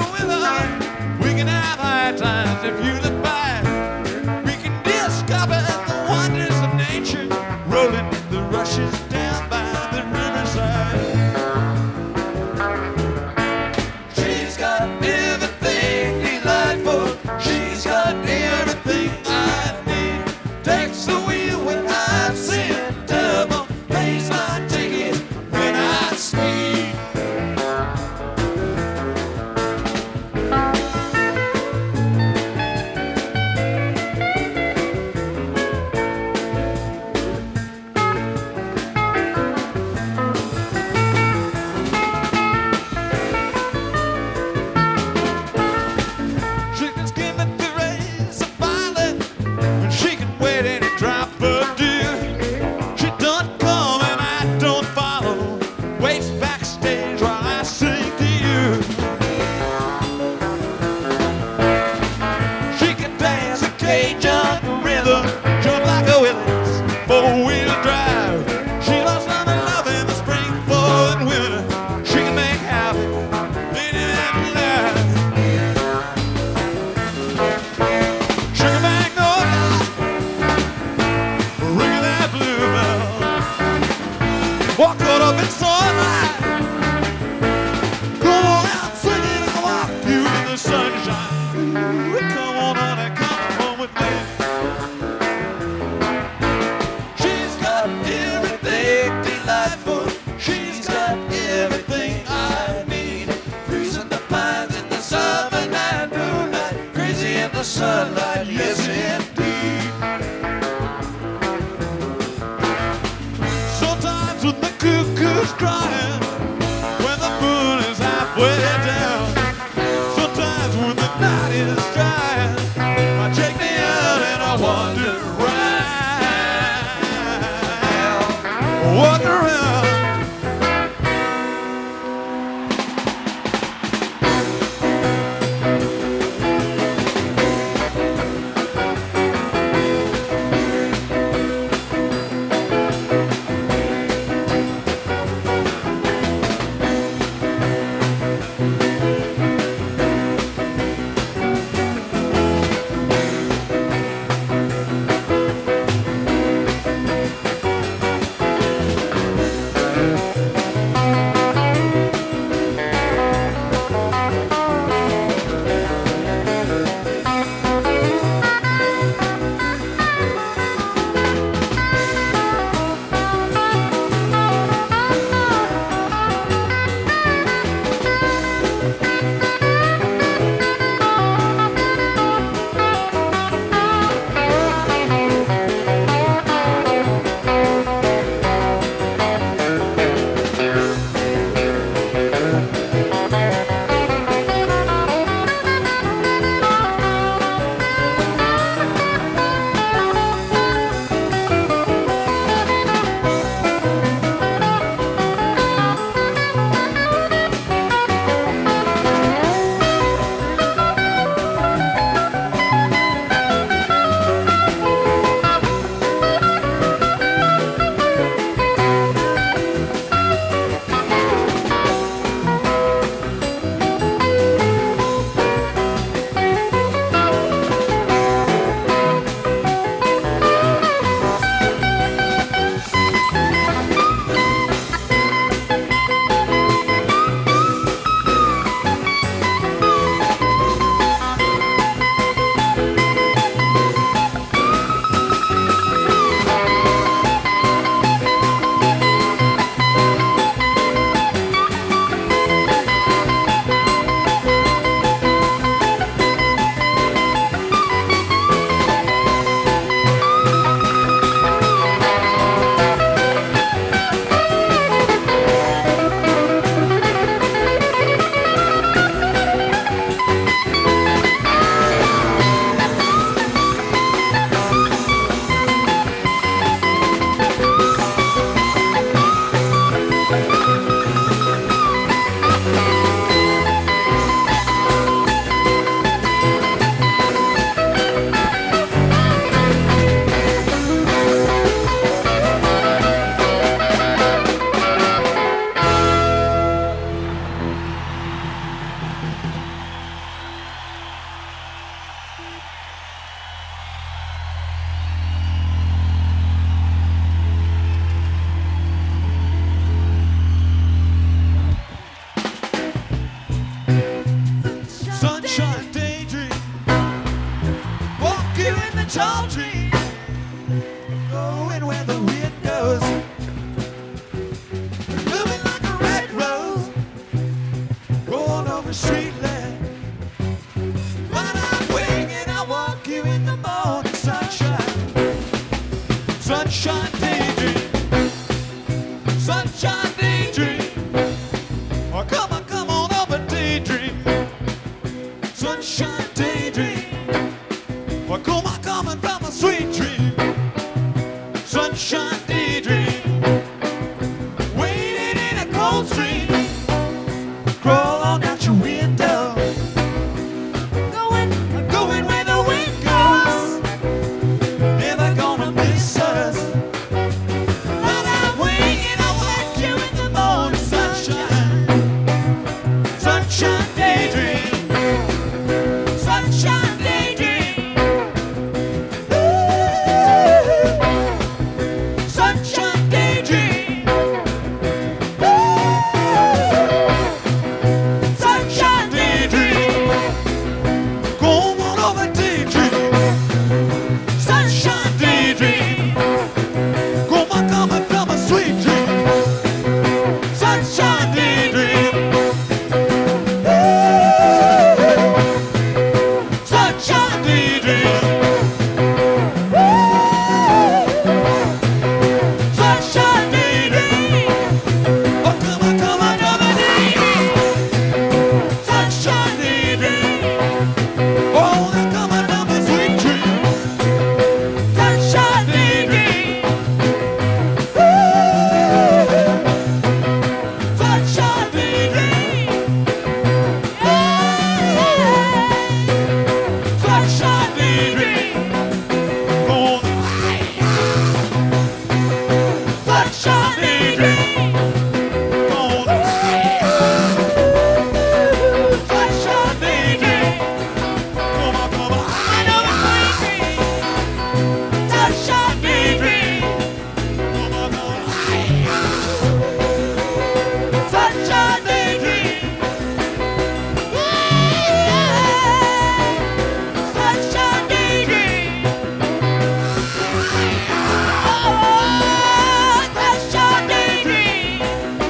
with her. We can have high times if you look back. We can discover the wonders of nature, rolling the rushes down by the riverside. She's got everything delightful. She's got everything I need. Takes the wheel when I'm seeing double. Pays my ticket when I speed. She can skim at the rays of violet, and she can wait any drop of dew. She don't come and I don't follow. Waits backstage while I sing to you. She can dance a Cajun rhythm, jump like a Willis, four-wheel drive. She loves love in the spring, fall, and winter. She can make happy lady and life. Sugar magnolia, ringing that bluebell. Walk caught up in sunlight. Come on out singing, I'll walk you in the sunshine. Ooh, come on, honey, come home with me. She's got everything delightful. She's got everything I need. Freezing the pines in the summer night, moonlight, crazy in the sunlight, yes indeed. Sometimes when the cuckoo's crying, when the moon is halfway down, sometimes when the night is drying, I take me out and I wander around, wander around. sunshine daydream. Walking in the tall tree, going where the wind goes. Moving like a red rose, rolling over street land. While I'm waiting, I walk you in the morning sunshine. Sunshine daydream, sunshine daydream. Oh, come on over daydream. Sunshine daydream. Oh, coming from a sweet dream. Sunshine daydream. Waiting in a cold stream. Crawl on out your window. Going where the wind goes. Never gonna miss us. While I'm waiting, I want you in the morning sunshine. Sunshine daydream. Sunshine daydream. Ooh. Sunshine daydream. Ooh. Sunshine daydream. Go on over daydream. Sunshine daydream. Coming from a sweet dream. Sunshine daydream. Sunshine daydream. Sunshine daydream. Oh, come on, over daydream. Sunshine daydream. Oh, they're coming from a sweet dream. Sunshine daydream. Sunshine daydream. Sunshine daydream. Oh, sunshine daydream. Oh, sunshine daydream. Come on, I know it's crazy. Sunshine daydream. Come on, sunshine daydream. Sunshine daydream. Oh, sunshine daydream.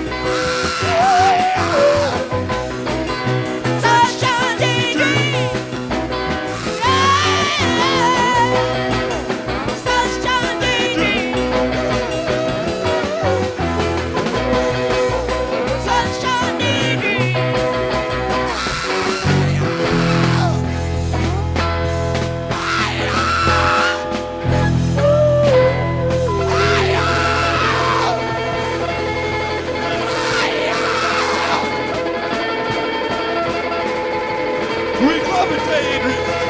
Sunshine daydream. Sunshine daydream. Sunshine daydream. We love it, daydream.